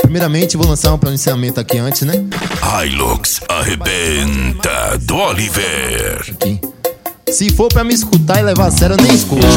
Primeiramente vou lançar um pronunciamento aqui antes, né? Hilux arrebenta do Oliver. Aqui. Se for pra me escutar e levar a sério, eu nem escute.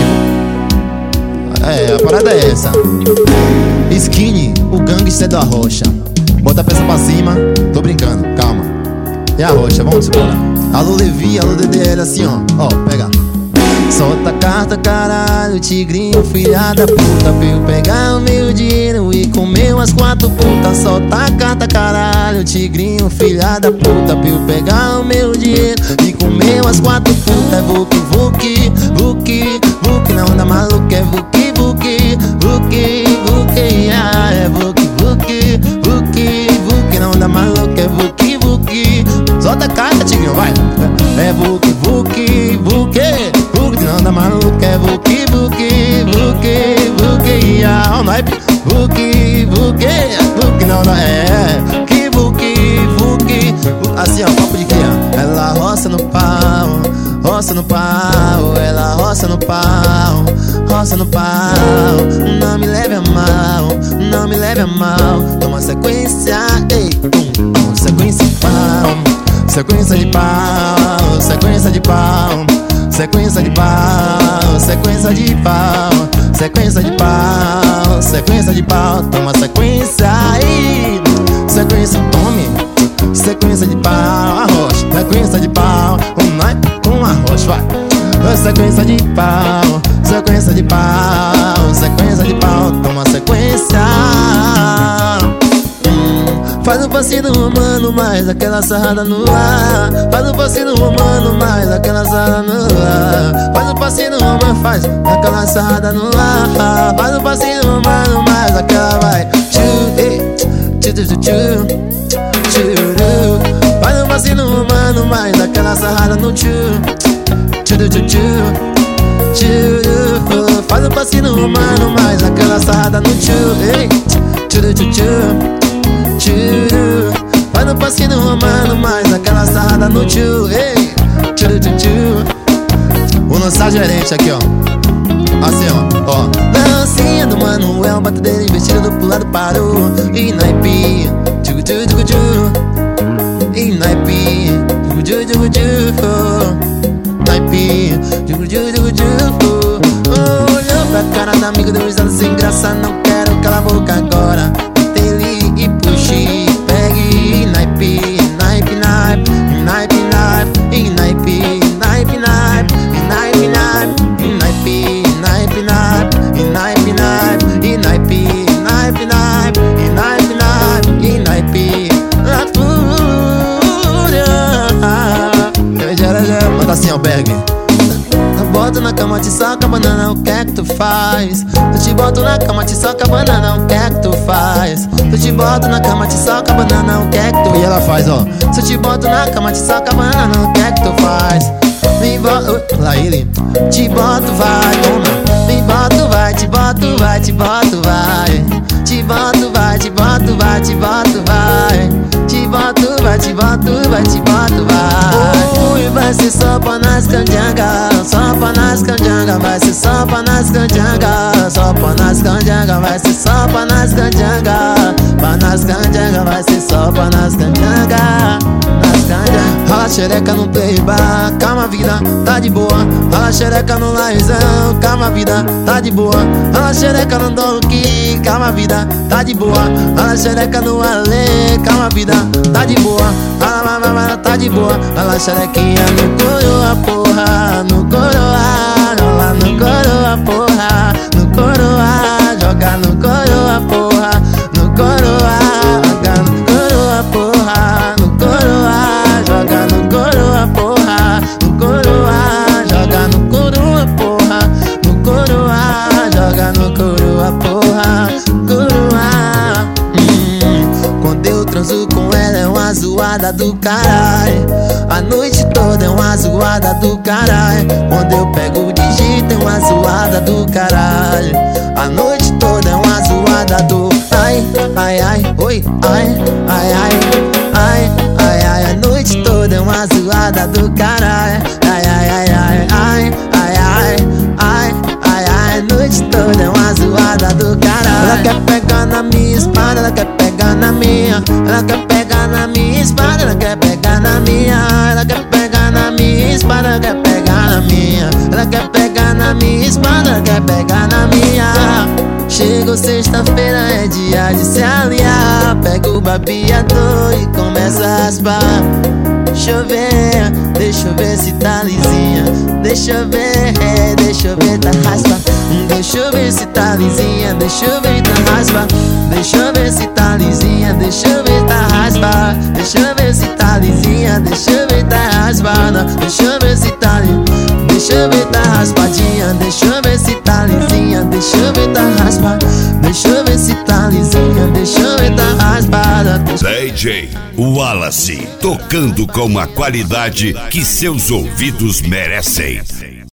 A parada é essa. Skinny, o gangster da rocha. Bota a peça pra cima. Tô brincando, calma. É a rocha, vamos embora. Alô Levi, alô DDL, assim ó. Pega. Solta a carta, caralho, tigrinho, filha da puta. Pra eu pegar o meu dinheiro e comer umas 4 putas. Solta a carta, caralho, tigrinho, filha da puta. Pra eu pegar o meu dinheiro e comer umas 4 putas. É vuki, vuki, vuki, vuki. Na onda maluca é vuki, vuki, vuki, vuki. É vuki, vuki, vuki, vuki. Na onda maluca é vuki, vuki. Solta a carta, tigrinho, vai. É vuki, vuki, vuki. Anda maluca é vuki, vuki, vuki, vuki. O naipe, vuki, vuki, vuki. Não, que vuki, vuki. Assim ó, papo de criança. Ela roça no pau, roça no pau. Ela roça no pau, roça no pau. Não me leve a mal, não me leve a mal. Toma sequência, ei, sequência de pau, sequência de pau, sequência de pau. Sequência de pau, sequência de pau, sequência de pau, sequência de pau. Toma sequência aí, sequência, tome. Sequência de pau, arrocha, sequência de pau. Com arrocha, vai. Sequência de pau, sequência de pau, sequência de pau. Toma sequência. Faz um passinho humano, mais aquela sarrada no ar. Faz um passinho humano, mais aquela sarrada no ar. Faz um passinho humano, faz aquela sarrada no ar. Faz um passinho humano, mais aquela vai. Faz um passinho humano, mais aquela sarrada no Faz um passinho humano, mais aquela sarrada no Faz um passinho humano, mais aquela sarrada no ei. Vou lançar gerente aqui, ó. Assim, ó. Lancinha do Manuel, bata dele vestido pro lado parou. E naipe, e naipe, naipe, olhou pra cara da amiga, deu risada sem graça. Não quero calar a boca agora. E puxe, pegue, naipe, naipe, naipe, naipe, naipe, e naipe, naipe, naipe, e naipe, naipe, e naipe, naipe, naipe, e naipe, naipe, e naipe, naipe, naipe, e naipe, naipe, e naipe, na fúria. Manda assim, albergue. Boto na cama, te soca banana, o que é que tu faz? Eu te boto na cama, te soca banana, o que é que tu faz? Eu te boto na cama, te soca banana, o que é que tu... E ela faz, ó. Se eu te boto na cama, te soca banana, o que é que tu faz? Me boto... Lá ele. Te boto, vai, toma. Me boto, vai, te boto, vai, te boto, vai. Te boto, vai, te boto, vai, te boto, vai. Te boto, vai, te boto, vai, te boto, vai. Ui, vai ser só pra nas canjangas, só pra nas canjangas. Vai ser só pra nas canjangas, só pra nas canjangas. Vai ser só pra nas canjangas, pra nas canjangas. Vai ser só pra nas canjangas, nas canjangas. Rala xereca no play bar, calma vida, tá de boa. Rala xereca no laizão, calma vida, tá de boa. Rala xereca no Donkey, calma vida, tá de boa. Rala xereca no Ale, calma vida, tá de boa. Rala, tá de boa. Rala xerequinha no coroa, porra, no coroa. Rola no coroa, porra, no coroa. Joga no coroa, porra, no coroa. Joga no coroa, porra, no coroa. Joga no coroa, porra, no coroa. Joga no coroa, porra, no coroa. Joga no coroa, porra, coroa. Quando eu transo com ela é uma zoada do caralho. A noite toda é uma zoada do caralho. Quando eu pego o digito é uma zoada do caralho. A noite toda é uma zoada do ai, ai, ai, oi, ai, ai, ai, ai, ai, ai. A noite toda é uma zoada do caralho. Ai, ai, ai, ai, ai, ai, ai, ai, ai, ai. A noite toda é uma zoada do caralho. Ela quer pegar na minha espada, ela quer pegar ela quer pegar na minha espada, ela quer pegar na minha, ela quer pegar na minha espada, ela quer pegar na minha, ela quer pegar na minha espada, ela quer pegar na minha. Chegou sexta-feira, é dia de se aliar. Pega o barbeador e começa a raspar. Deixa eu ver se tá lisinha. Deixa eu ver, tá raspa. Deixa eu ver se tá lisinha. Deixa eu ver, tá raspa. Deixa eu ver se tá lisinha. Deixa eu ver, tá raspa. Deixa eu ver se tá lisinha. Deixa eu ver, tá raspada. Deixa eu ver se tá lisinha. Deixa eu ver, tá raspadinha. Deixa eu ver se tá lisinha. Deixa eu ver, tá raspada. Deixa eu ver se tá lisinha. Deixa eu ver, tá raspada. DJ Wallace, tocando com a qualidade que seus ouvidos merecem.